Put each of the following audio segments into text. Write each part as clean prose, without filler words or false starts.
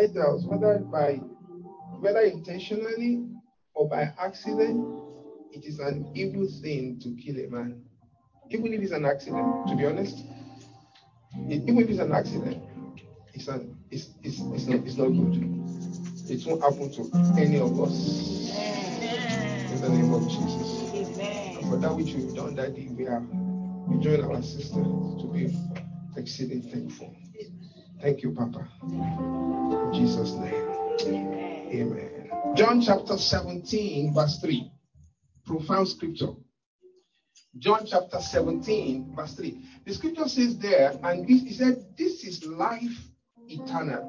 lighthouse, whether intentionally or by accident, it is an evil thing to kill a man. Even if it's an accident, to be honest, even if it's an accident, it's not good. It won't happen to any of us. In the name of Jesus. And for that which we've done that day, we join our sister to be exceeding thankful. Thank you, Papa. In Jesus' name. Amen. John chapter 17, verse 3. Profound scripture. John chapter 17, verse 3. The scripture says there, and he said, this is life eternal,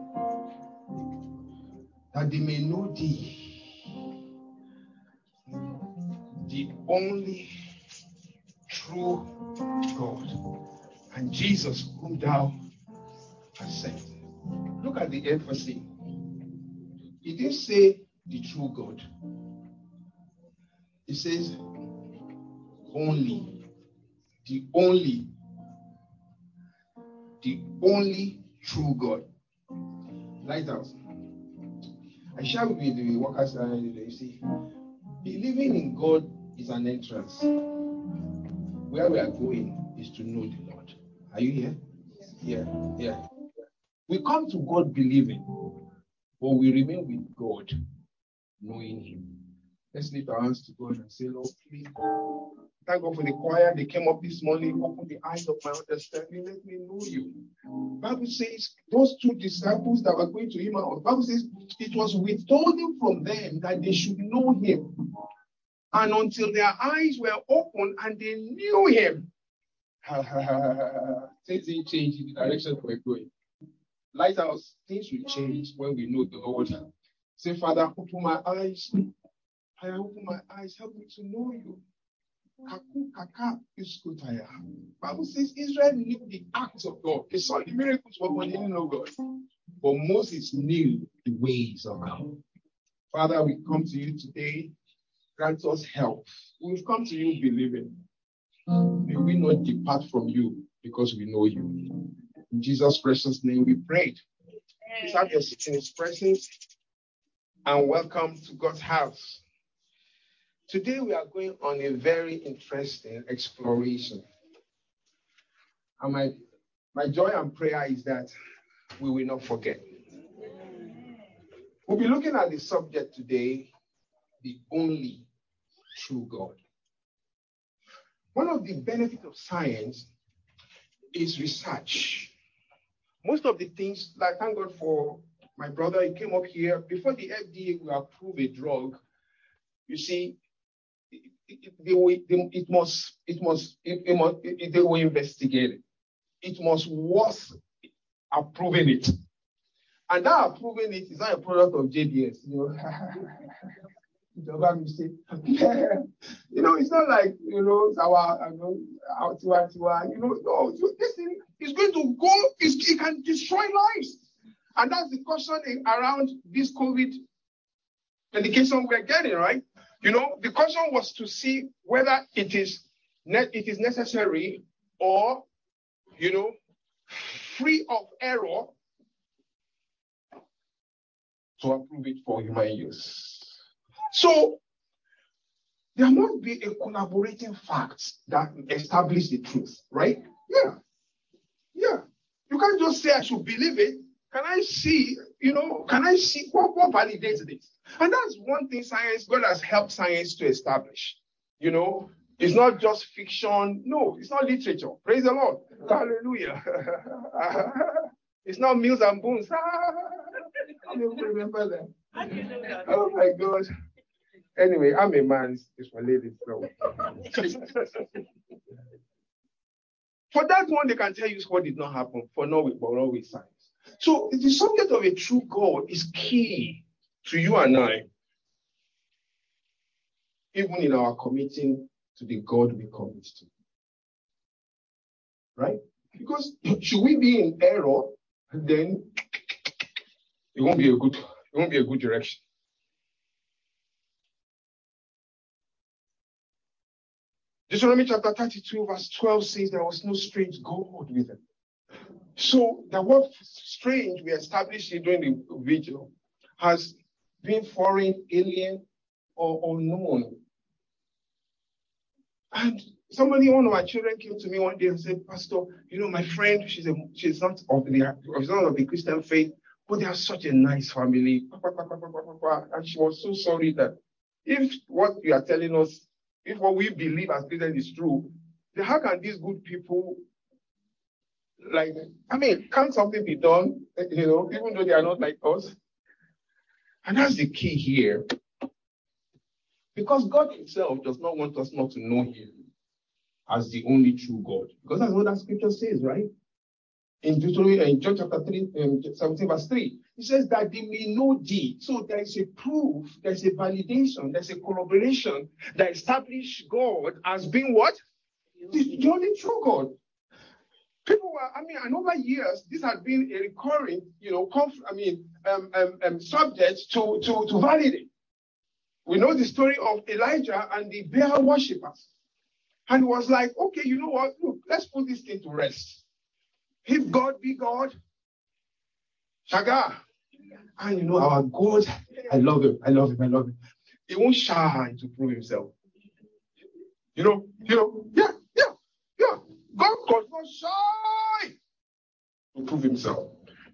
that they may know thee, the only true God, and Jesus whom thou hast sent. Look at the emphasis. He didn't say the true God. He says only. The only true God. Lighthouse. I share with you the workers you see. Believing in God is an entrance. Where we are going is to know the Lord. Are you here? Yeah. We come to God believing, but we remain with God knowing Him. Let's lift our hands to God and say, Lord, please. Thank God for the choir. They came up this morning, open the eyes of my understanding. Let me know you. Bible says those two disciples that were going to Emmaus, Bible says it was withholding from them that they should know Him. And until their eyes were open and they knew Him. Things didn't change in the direction we're going. Lighthouse, things will change when we know the Lord. Say, Father, open my eyes. I open my eyes. Help me to know you. Bible says Israel knew the acts of God. They saw the miracles, but they didn't know God. But Moses knew the ways of God. Father, we come to you today. Grant us help. We've come to you believing. May we not depart from you because we know you. In Jesus' precious name we prayed. Please have your seat in His presence and welcome to God's house. Today we are going on a very interesting exploration. And my joy and prayer is that we will not forget. We'll be looking at the subject today, the only true God. One of the benefits of science is research. Most of the things, like thank God for my brother, he came up here, before the FDA will approve a drug, you see, they will investigate it. It must worth approving it. And that approving it is not a product of JDS, it's not like, it's our tiwa, no, this thing is going to go, it can destroy lives. And that's the caution around this COVID medication we're getting, right? The caution was to see whether it is necessary or, free of error to approve it for human use. So, there must be a collaborating fact that establish the truth, right? Yeah. You can't just say I should believe it. Can I see what validates this? And that's one thing God has helped science to establish. It's not just fiction. No, it's not literature. Praise the Lord. Hallelujah. It's not Mills and Boons. I don't remember that. Oh my God. Anyway, I'm a man. It's for ladies. So. For that one, they can tell you what did not happen. For no, but always science. So the subject of a true God is key to you and I, even in our committing to the God we commit to. Right? Because should we be in error, then it won't be a good direction. Deuteronomy chapter 32, verse 12 says there was no strange God with them. So the word strange we established during the vigil has been foreign, alien, or unknown. And one of my children came to me one day and said, Pastor, my friend, she's not of the Christian faith, but they are such a nice family. And she was so sorry that if what you are telling us, if what we believe as Christians is true, then how can these good people, can't something be done, even though they are not like us? And that's the key here. Because God himself does not want us not to know him as the only true God. Because that's what that scripture says, right? In Deuteronomy, in John chapter 3, 17 verse 3, it says that they may know thee. So there is a proof, there's a validation, there's a corroboration that establishes God as being what? The only true God. People were, and over years, this had been a recurring, subject to validate. We know the story of Elijah and the Baal worshippers. And it was like, okay, you know what? Look, let's put this thing to rest. If God be God, Shaga. And our God, I love him. He won't shy to prove himself. Yeah. God does not shy to prove himself.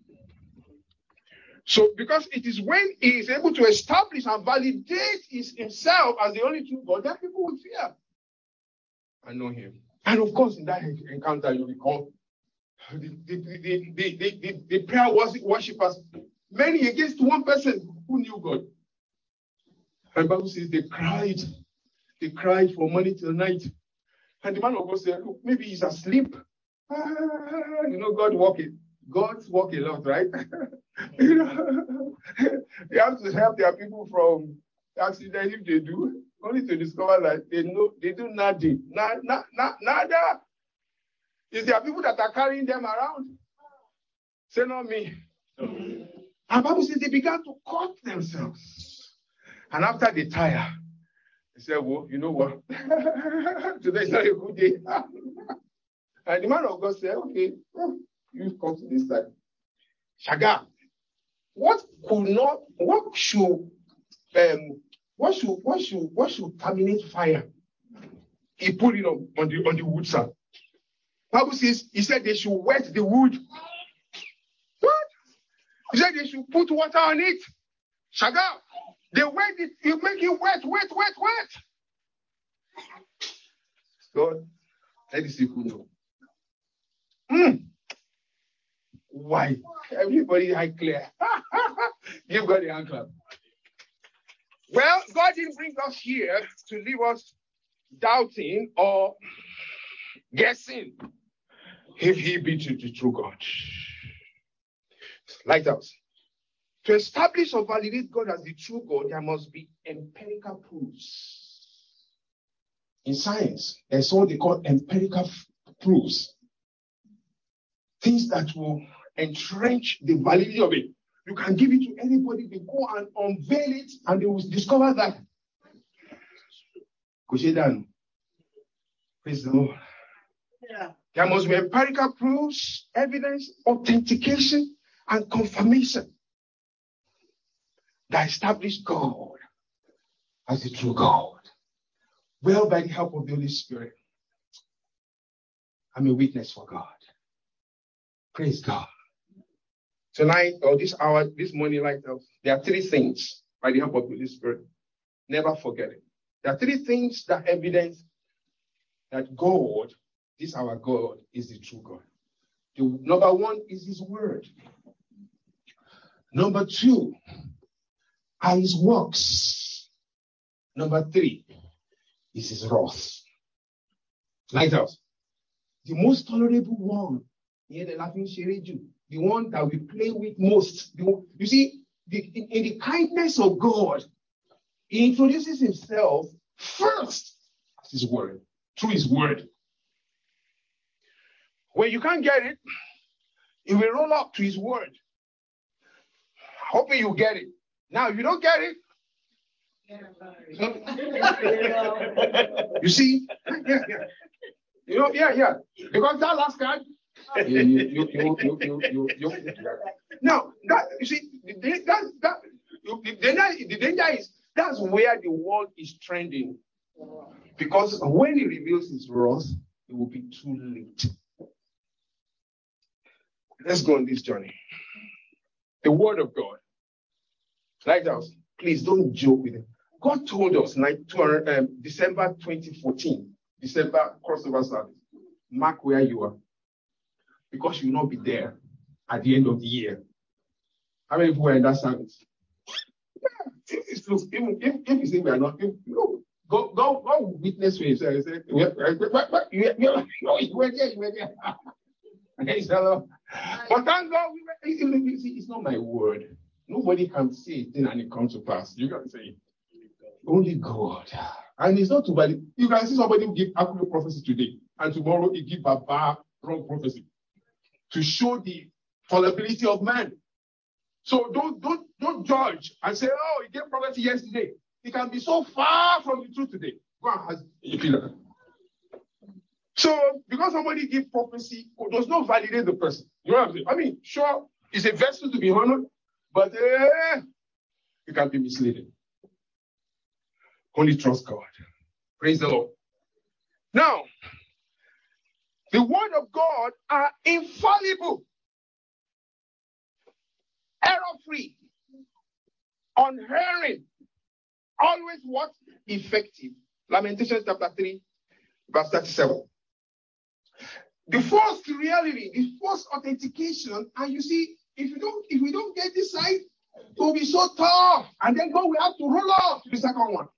So, because it is when he is able to establish and validate himself as the only true God, that people will fear and know him. And of course, in that encounter, you recall the prayer worshippers, many against one person who knew God. And the Bible says they cried from morning till night. And the man of God said, look, maybe he's asleep. God's walk a lot, right? They have to help their people from accident if they do, only to discover that they do nothing. Nada. It's their people that are carrying them around. Say not me. And the Bible says they began to cut themselves. And after they tire, they said, well, you know what? Today's not a good day. And the man of God said, okay, you come to this side. Shaga, what should terminate fire? He put it on the wood side. Bible says, he said they should wet the wood. What? He said they should put water on it. Shaga, they wet it, you make it wet. God, let these people know. Why? Everybody eye clear. Give God the hand clap. Well, God didn't bring us here to leave us doubting or guessing if he be the true God. Lighthouse. To establish or validate God as the true God, there must be empirical proofs. In science, there's what they call empirical proofs. Things that will entrench the validity of it. You can give it to anybody, they go and unveil it, and they will discover that. Praise the Lord. Yeah. There must be empirical proofs, evidence, authentication, and confirmation that establish God as the true God. Well, by the help of the Holy Spirit, I'm a witness for God. Praise God. Tonight, or this hour, this morning, Lighthouse, there are three things by the help of the Holy Spirit. Never forget it. There are three things that evidence that God, this our God, is the true God. Number one is his word. Number two are his works. Number three is his wrath. Lighthouse. The most tolerable one, the one that we play with most. You see, in the kindness of God, he introduces himself first as his word, through his word. When you can't get it, he will roll up to his word. Hoping you get it. Now, if you don't get it, you see, yeah. Because that last card, Now, that you see, the danger is that's where the world is trending. Because when he reveals his wrath, it will be too late. Let's go on this journey. The word of God. Lighthouse, please don't joke with it. God told us December 2014, December crossover service. Mark where you are. Because you will not be there at the end of the year. How many people are in that service? If you say we are not, God will witness for himself. He said, you were there. But thank God, it's not my word. Nobody can say it and it comes to pass. You can say it. Only God. And it's not too bad. You can see somebody who give accurate prophecy today, and tomorrow he give a wrong prophecy to show the fallibility of man. So don't judge and say, oh, he gave prophecy yesterday. He can be so far from the truth today. Go and ask a pillar. So because somebody give prophecy does not validate the person. You know what I'm saying? I mean, sure, it's a vessel to be honored, but it can be misleading. Only trust God. Praise the Lord. Now, the word of God are infallible, error-free, unerring, always what? Effective. Lamentations chapter 3, verse 37. The first reality, the first authentication, and you see, if we don't get this side, it will be so tough. And then God will have to roll off to the second one.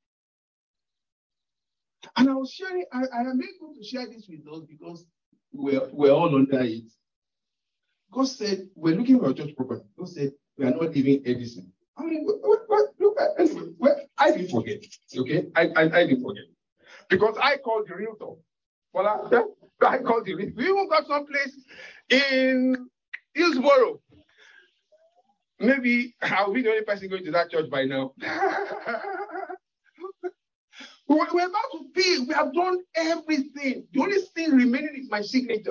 And I was sharing, I am able to share this with us because we're all under it. God said, we're looking for a church property. God said, we are not leaving Edison. I mean, look at anyway. I didn't forget. Okay? I didn't forget. Because I called the realtor. Well, I called the realtor. We even got some place in Hillsborough. Maybe I'll be the only person going to that church by now. We're about to pay. We have done everything. The only thing remaining is my signature.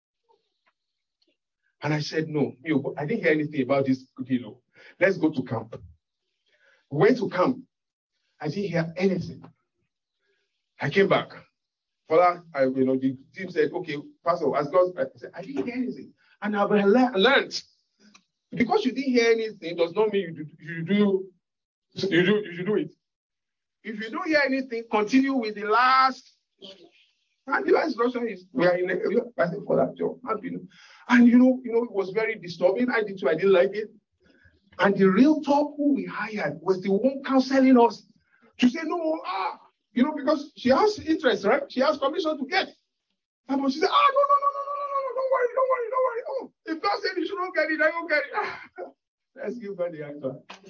And I said, no, I didn't hear anything about this. Let's go to camp. We went to camp. I didn't hear anything. I came back. The team said, okay, Pastor, as God, I said, I didn't hear anything. And I've learned. Because you didn't hear anything does not mean you should do it. If you don't hear anything, continue with the last. And the last instruction is we are in a passing for that job. And it was very disturbing. I didn't like it. And the realtor who we hired was the one counseling us to say, no, because she has interest, right? She has commission to get. And she said, no, don't worry. Oh, if God said you shouldn't get it, I won't get it. Let's give God the answer.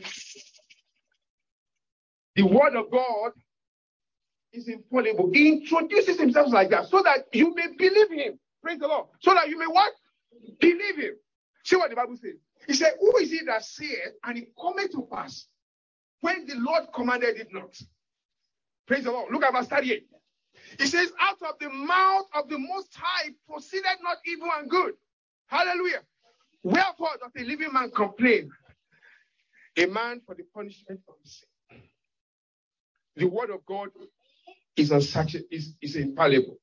The word of God is infallible. He introduces himself like that so that you may believe him. Praise the Lord. So that you may what? Believe him. See what the Bible says. He said, who is he that saith, and it cometh to pass when the Lord commanded it not? Praise the Lord. Look at verse 38. He says, out of the mouth of the Most High proceeded not evil and good. Hallelujah. Wherefore doth a living man complain? A man for the punishment of his sin. The word of God is infallible.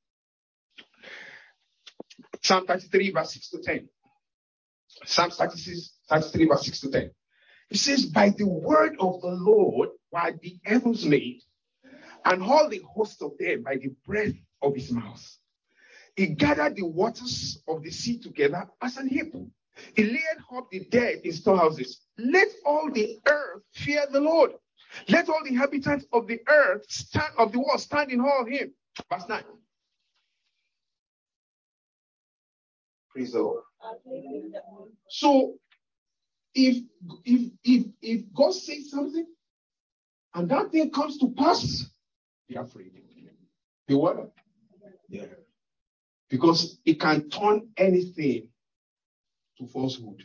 Psalm 33, verse 6 to 10. Psalm 33, verse 6 to 10. It says, by the word of the Lord were the heavens made, and all the host of them by the breath of his mouth. He gathered the waters of the sea together as an heap. He laid up the dead in storehouses. Let all the earth fear the Lord. Let all the inhabitants of the earth of the world stand in awe of him. Verse 9. Praise the Lord. So if God says something and that thing comes to pass, be afraid. The what? Yeah. Because it can turn anything to falsehood.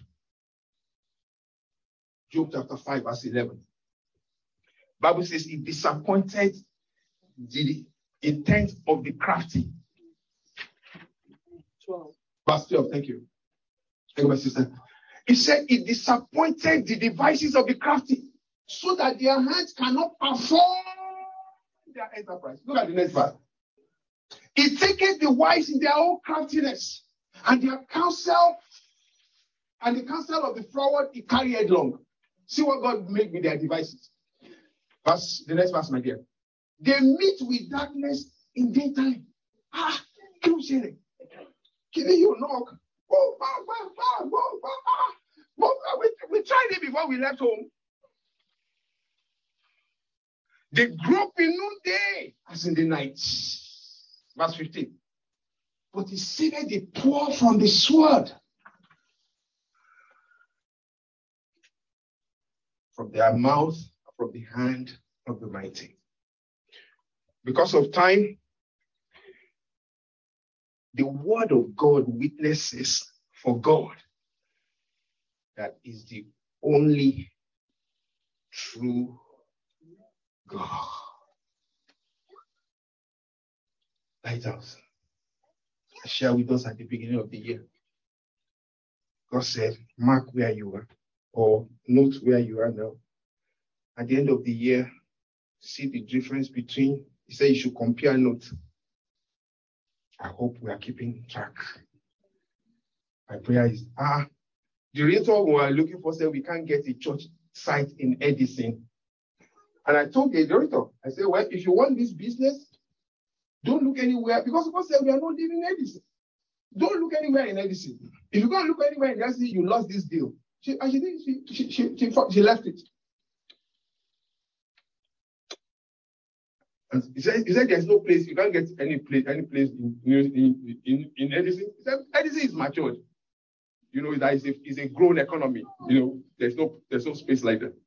Job chapter 5, verse 11. Bible says it disappointed the intent of the crafty. 12. Verse 12, thank you. Thank you, my sister. He said, it disappointed the devices of the crafty, so that their hands cannot perform their enterprise. Look at the next verse. It taketh the wise in their own craftiness, and their counsel, and the counsel of the forward he carry headlong. See what God made with their devices. The next verse, my dear. They meet with darkness in daytime. Can you knock? We tried it before we left home. They grope in noonday as in the night. Verse 15. But he saved the poor from the sword, from their mouth, from the hand of the mighty. Because of time, the word of God witnesses for God that is the only true God. Lighthouse. I shared with us at the beginning of the year. God said, mark where you are, or note where you are now. At the end of the year, see the difference between, he said you should compare notes. I hope we are keeping track. My prayer is, the realtor we are looking for said we can't get a church site in Edison. And I told the director, I said, well, if you want this business, don't look anywhere, because people say we are not living in Edison. Don't look anywhere in Edison. If you go and look anywhere in Edison, you lost this deal. She left it. And he said there's no place, you can't get any place in Edison. He said Edison is matured. You know, that is a grown economy. You know, there's no space like that.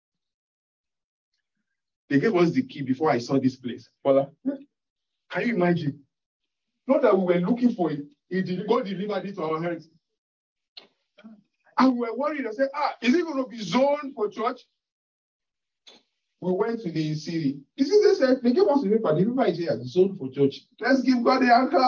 They gave us the key before I saw this place. Paula, can you imagine? Not that we were looking for it, God delivered it to our hands. And we were worried. I said, is it going to be zoned for church? We went to the city. You see, they said, they gave us the paper. The paper is here, zoned for church. Let's give God the anchor.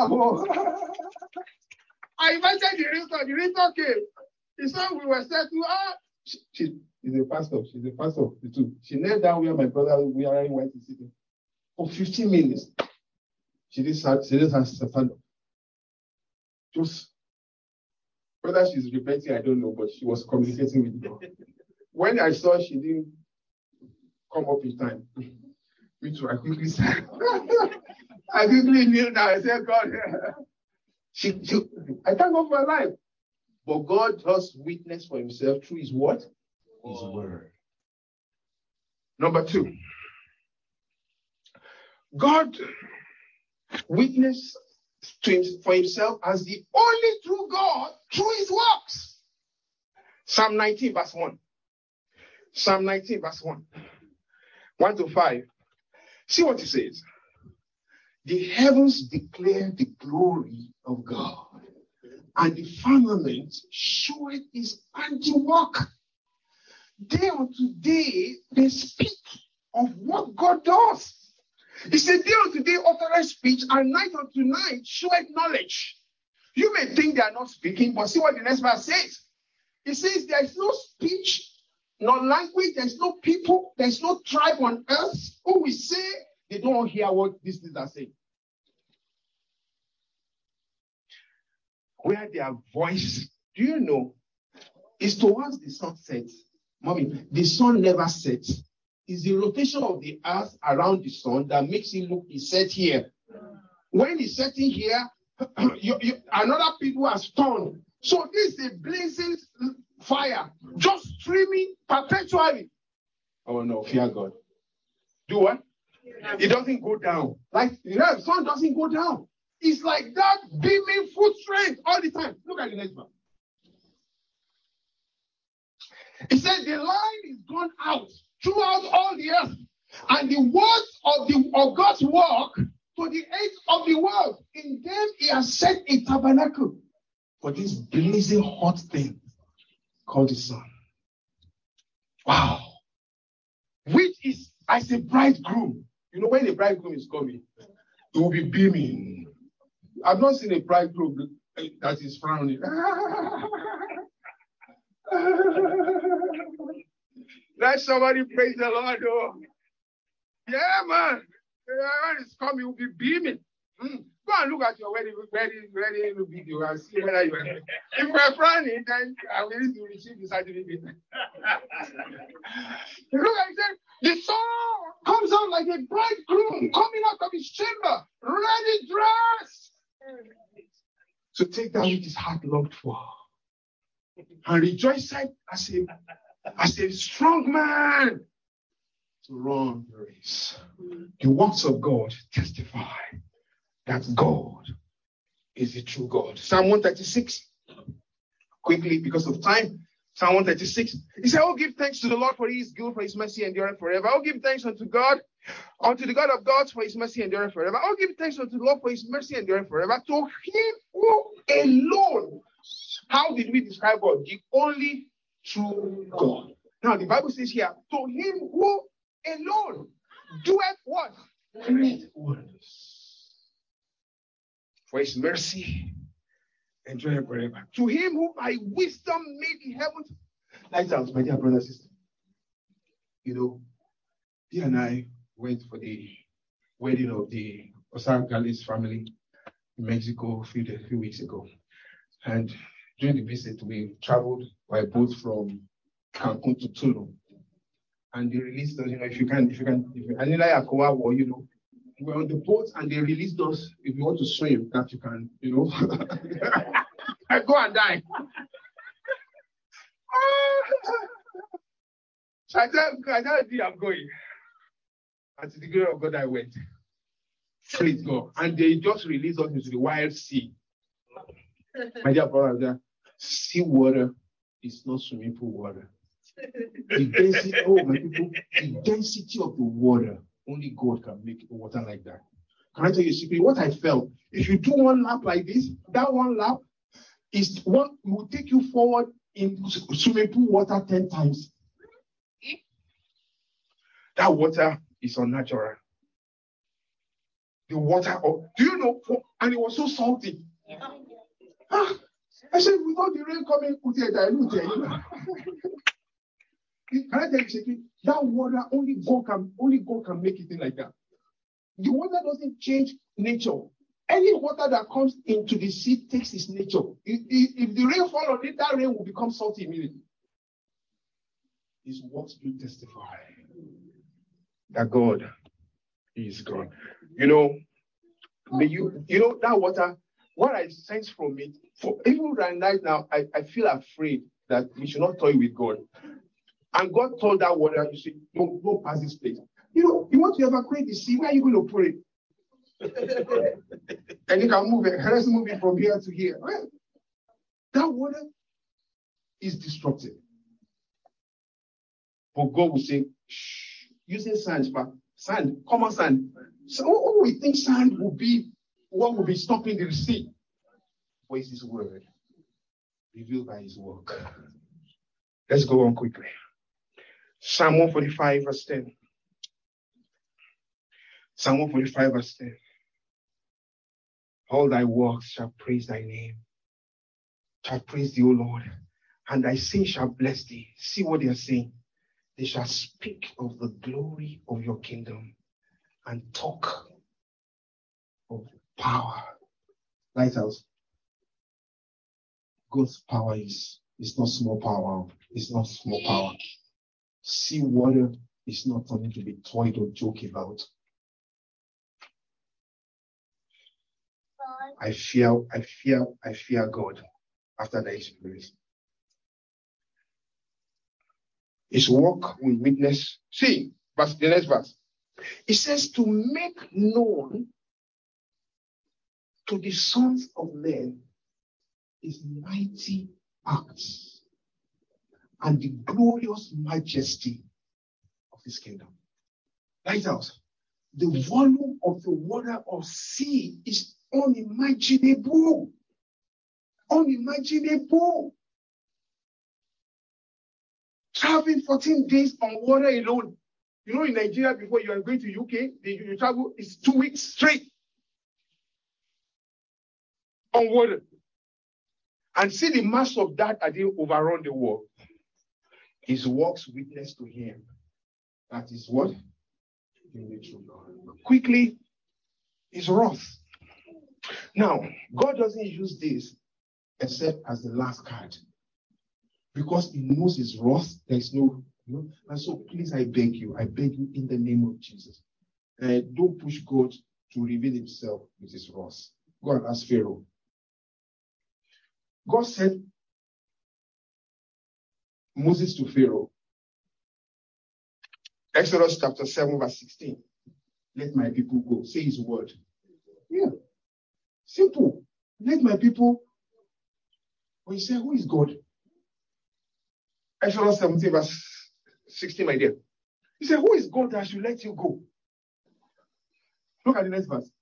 I invited the realtor. The realtor came. He saw we were set to, she's a pastor. She's a pastor of the two. She knelt down where my brother went to sit for 15 minutes. She didn't have to stand up. Just whether she's repenting, I don't know, but she was communicating with God. When I saw she didn't come up in time, me too, I quickly said, I quickly kneeled down. I said, God, I thank God for my life. But God just witnessed for himself through his what? His word. Number 2. God witnessed for himself as the only true God through his works. Psalm 19 verse 1. Psalm 19 verse 1. 1 to 5. See what it says. The heavens declare the glory of God, and the firmament showeth his handiwork. Day unto day they speak of what God does. He said, day unto day uttereth speech, and night unto night showeth knowledge. You may think they are not speaking, but see what the next verse says. It says there is no speech, no language, there is no people, there is no tribe on earth who will say they don't hear what these things are saying. Where their voice, do you know, is towards the sun sets. Mommy, the sun never sets. It's the rotation of the earth around the sun that makes it look it's set here. When it's setting here, another people are stunned. So this is a blazing fire, just streaming perpetually. Oh no, fear God. Do what? It doesn't go down. Like the sun doesn't go down. It's like that beaming full strength all the time. Look at the next one. It says the line is gone out throughout all the earth, and the words of God's work to the ends of the world. In them he has set a tabernacle for this blazing hot thing called the sun. Wow. Which is as a bridegroom. You know, when a bridegroom is coming, it will be beaming. I've not seen a bridegroom that is frowning. Let somebody praise the Lord. Oh. Yeah, man. When it's coming, you'll be beaming. Go and look at your wedding video and see whether you are. If you are frowning, then I will need to receive the certificate. Look at it. The son comes out like a bridegroom coming out of his chamber, ready dressed to take that which his heart longed for, and rejoice as a strong man to run the race. The works of God testify that God is the true God. Psalm 136. Quickly, because of time. Psalm 136. He said, "Oh, give thanks to the Lord, for he is good, for his mercy endureth forever. Oh, give thanks unto the God of gods, for his mercy endureth forever. Oh, give thanks unto the Lord, for his mercy endureth forever. To him who alone." How did we describe God? The only true God. Now, the Bible says here, to him who alone doeth what? Great wonders. For his mercy endureth forever. To him who by wisdom made the heavens. Lighthouse, my dear brothers and sisters. You know, he and I went for the wedding of the Osar Gales family in Mexico a few weeks ago. And during the visit, we traveled by boat from Cancun to Tulum. And they released us, if you can, and we're on the boat and they released us, if you want to swim, that you can, go and die. So I tell you, I'm going. And to the glory of God, I went. Praise God. And they just released us into the wild sea. My dear brother, sea water is not swimming pool water. The density of the water, only God can make water like that. Can I tell you a secret? What I felt, if you do one lap like this, that one lap is what will take you forward in swimming pool water 10 times. That water is unnatural. The water, do you know? And it was so salty. I said, without the rain coming, can I tell you something? That water, only God can make it like that. The water doesn't change nature. Any water that comes into the sea takes its nature. If the rain falls on it, that rain will become salty immediately. His works do testify that God is God. That water, what I sense from it, even right now, I feel afraid that we should not toy with God. And God told that water, you see, don't pass this place. You want to evacuate the sea, where are you going to put it? And you can move it. Let's move it from here to here. Right? That water is destructive. But God will say, shh, using sand, common sand. So we think sand will be what will be stopping the sea. But it's his word, revealed by his work. Let's go on quickly. Psalm 145 verse 10. Psalm 145 verse 10. All thy works shall praise thy name. Shall praise thee, O Lord. And thy saints shall bless thee. See what they are saying. They shall speak of the glory of your kingdom and talk of power. Lighthouse. God's power is not small power. It's not small power. Sea water is not something to be toyed or joked about. I fear God after that experience. His work will witness. See, the next verse. It says to make known to the sons of men his mighty acts and the glorious majesty of his kingdom. Lighthouse. The volume of the water of sea is unimaginable. Unimaginable. Traveling 14 days on water alone. In Nigeria, before you are going to UK, you travel is 2 weeks straight on water. And see the mass of that as they overrun the world. His works witness to him. That is what? In the true God. Quickly, his wrath. Now, God doesn't use this except as the last card. Because he knows his wrath, there is no. And so please, I beg you in the name of Jesus. Don't push God to reveal himself with his wrath. Go and ask Pharaoh. God said Moses to Pharaoh. Exodus chapter 7 verse 16. Let my people go. Say his word. Yeah. Simple. Let my people. When you say, who is God? Exodus 17 verse 16, my dear. He said, who is God that should let you go? Look at the next verse.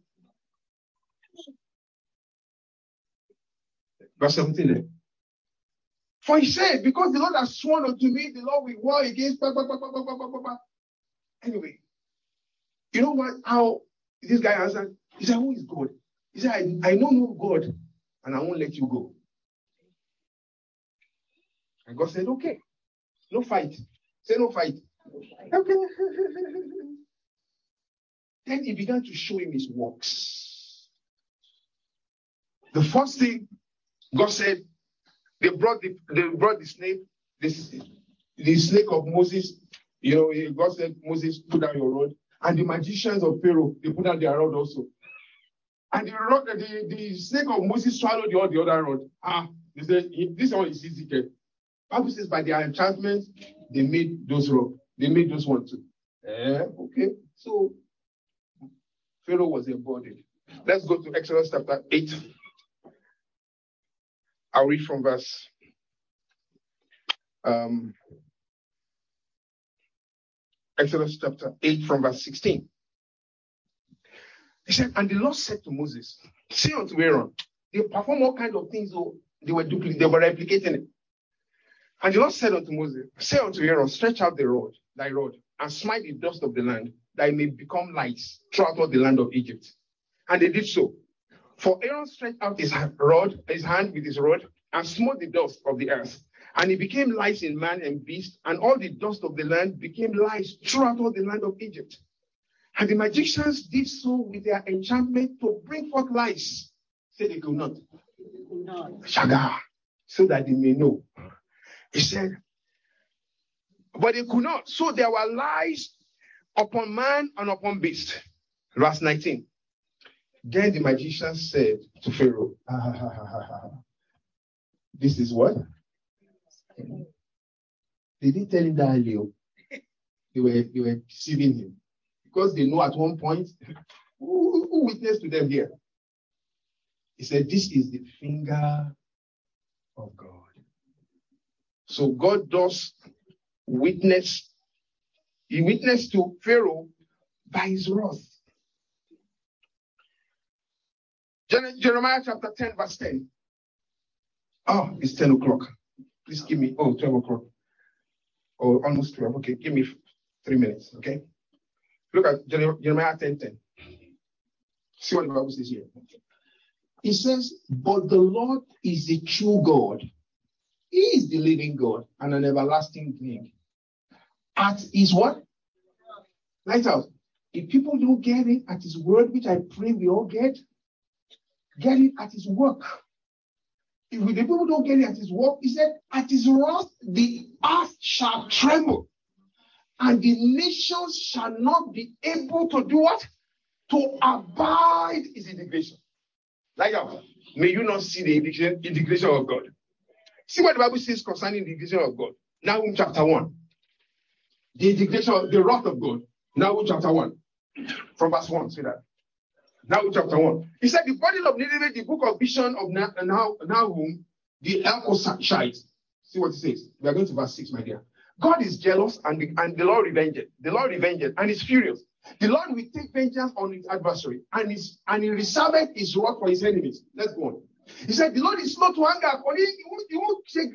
Verse 17 there. For he said, because the Lord has sworn unto me, the Lord will war against. Anyway, you know what? How this guy answered? He said, who is God? He said, I know no God, and I won't let you go. And God said, okay, no fight. Say no fight. Okay. Then he began to show him his works. The first thing God said, they brought the snake, the snake of Moses. You know, God said, Moses, put down your rod. And the magicians of Pharaoh, they put down their rod also. And the snake of Moses swallowed the other rod. They said, this one is easy. Bible says by their enchantments, they made those rods. They made those ones too. Okay. So Pharaoh was embodied. Let's go to Exodus chapter 8. I'll read from verse Exodus chapter 8 from verse 16. He said, and the Lord said to Moses, say unto Aaron, they perform all kinds of things, so they were replicating it. And the Lord said unto Moses, say unto Aaron, stretch out thy rod, and smite the dust of the land, that it may become lights throughout all the land of Egypt. And they did so. For Aaron stretched out his hand with his rod, and smote the dust of the earth. And it became lights in man and beast, and all the dust of the land became lights throughout all the land of Egypt. And the magicians did so with their enchantment to bring forth lights. Say they could not. Shagar, so that they may know. He said, but they could not. So there were lies upon man and upon beast. Verse 19. Then the magician said to Pharaoh, this is what? They didn't tell him that earlier. They were deceiving him. Because they know at one point, who witnessed to them here? He said, this is the finger of God. So God does witness. He witnessed to Pharaoh by his wrath. Jeremiah chapter 10 verse 10. Oh, it's 10 o'clock. Please give me, 12 o'clock. Oh, almost 12. Okay, give me 3 minutes, okay? Look at Jeremiah 10:10. See what the Bible says here. It says, but the Lord is the true God. He is the living God and an everlasting King. At his what? Lighthouse. If people don't get it at his word, which I pray we all get it at his work. If the people don't get it at his work, he said, at his wrath, the earth shall tremble, and the nations shall not be able to do what? To abide his indignation. Like that. May you not see the indignation of God. See what the Bible says concerning the indignation of God. Nahum chapter 1. The indignation, the wrath of God. Nahum chapter 1. From verse 1, see that. Nahum chapter 1. He said, the burden of Nineveh, the book of vision of Nahum, the Elkoshite. See what it says. We are going to verse 6, my dear. God is jealous and the Lord revenged. The Lord revenged and is furious. The Lord will take vengeance on his adversary and he reserved his wrath for his enemies. Let's go on. He said, the Lord is slow to anger. He won't say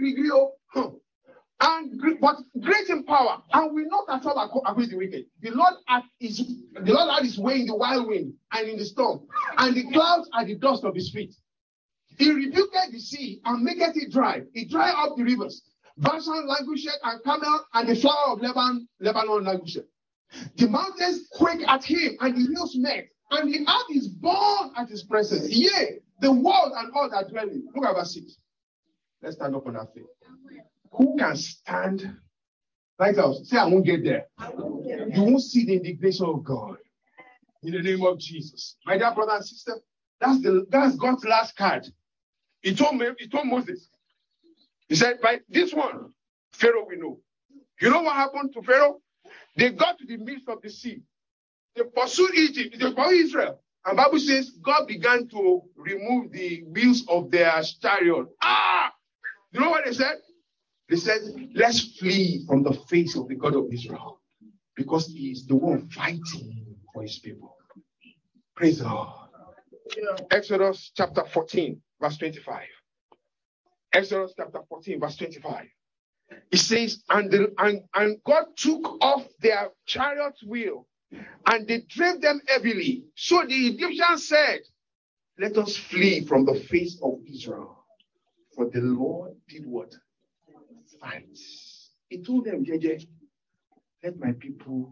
but great in power and will not at all acquit the wicked. The Lord had his way in the wild wind and in the storm, and the clouds are the dust of his feet. He rebuked the sea and maketh it dry. He dried up the rivers. Bashan languished and Carmel and the flower of Lebanon languished. The mountains quake at him and the hills melt, and the earth is born at his presence. Yea, the world and all that dwell in. Look at verse 6. Let's stand up on our feet. Who can stand? Lighthouse, say, I won't get there. You won't see the indignation of God. In the name of Jesus. My dear brother and sister, that's God's last card. He told Moses. He said, by this one, Pharaoh will know. You know what happened to Pharaoh? They got to the midst of the sea. They pursued Egypt. They pursued Israel. And Bible says God began to remove the wheels of their chariot. You know what they said? They said, let's flee from the face of the God of Israel. Because he is the one fighting for his people. Praise God. Exodus chapter 14, verse 25. Exodus chapter 14, verse 25. It says, and God took off their chariot's wheel, and they drave them heavily. So the Egyptians said, let us flee from the face of Israel. For the Lord did what? Fight. He told them, JJ, let my people.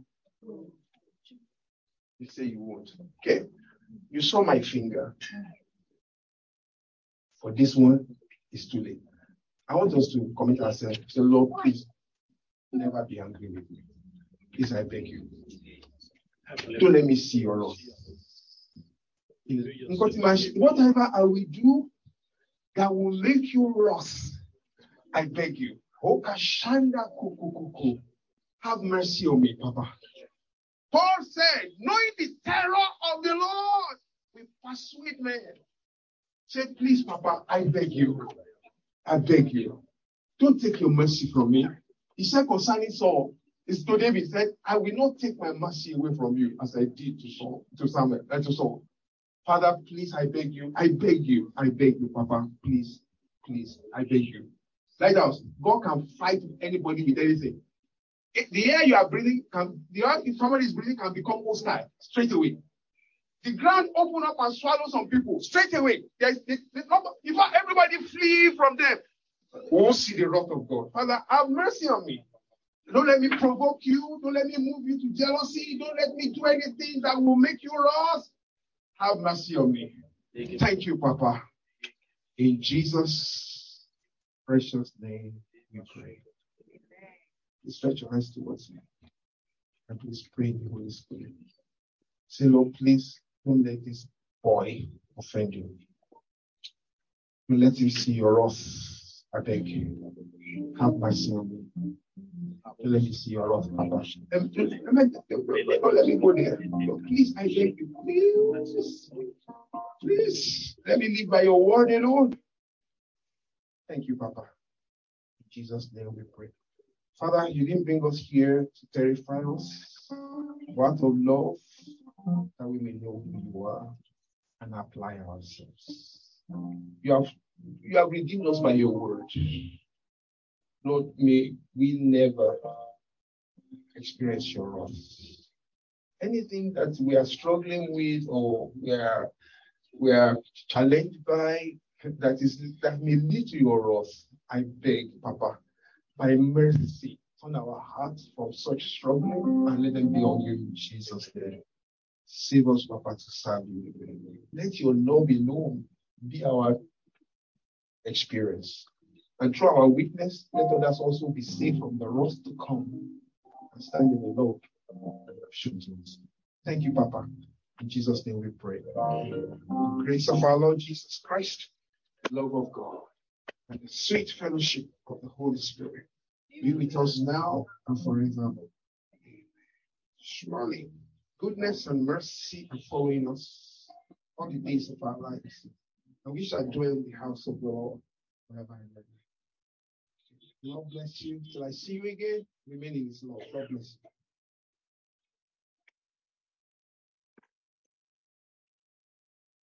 You say you won't. Okay. You saw my finger. For this one, it's too late. I want us to commit ourselves. Say, Lord, please, never be angry with me. Please, I beg you. Don't let me see your wrath. Whatever I will do that will make you wrath, I beg you. Have mercy on me, Papa. Paul said, knowing the terror of the Lord, we persuade men. Say, please, Papa, I beg you. I beg you. Don't take your mercy from me. He said concerning Saul, it's to David, he said, I will not take my mercy away from you as I did to Saul. Father, please, I beg you. I beg you. I beg you, Papa. Please, I beg you. Lighthouse, God can fight anybody with anything. The air you are breathing, if somebody is breathing, can become hostile straight away. The ground open up and swallow some people straight away. If everybody flee from them, we will see the wrath of God. Father, have mercy on me. Don't let me provoke you. Don't let me move you to jealousy. Don't let me do anything that will make you wrath. Have mercy on me. Thank you, Papa. In Jesus' precious name, we pray. Please stretch your hands towards me. And please pray in the Holy Spirit. Say, Lord, please don't let this boy offend you. Don't let him see your wrath. I beg you. Have mercy on me. Don't let me see your wrath, Papa. Don't let me go there. Please, I beg you. Please, let me live by your word alone. Thank you, Papa. In Jesus' name we pray. Father, you didn't bring us here to terrify us, but out of love, that we may know who you are and apply ourselves. You have redeemed us by your word. Lord, may we never experience your wrath. Anything that we are struggling with or we are challenged by that may lead to your wrath, I beg, Papa, by mercy, turn our hearts from such struggling and let them be on you in Jesus' name. Save us, Papa, to serve you. Let your love alone be our experience. And through our weakness, let others also be saved from the wrath to come and stand in the love that should us. Thank you, Papa. In Jesus' name we pray. The grace of our Lord Jesus Christ, the love of God, and the sweet fellowship of the Holy Spirit be with us now and forever. Surely, goodness and mercy are following us all the days of our lives, and we shall dwell in the house of the Lord forever and ever. God bless you. Till I see you again, remain in His love. God bless you.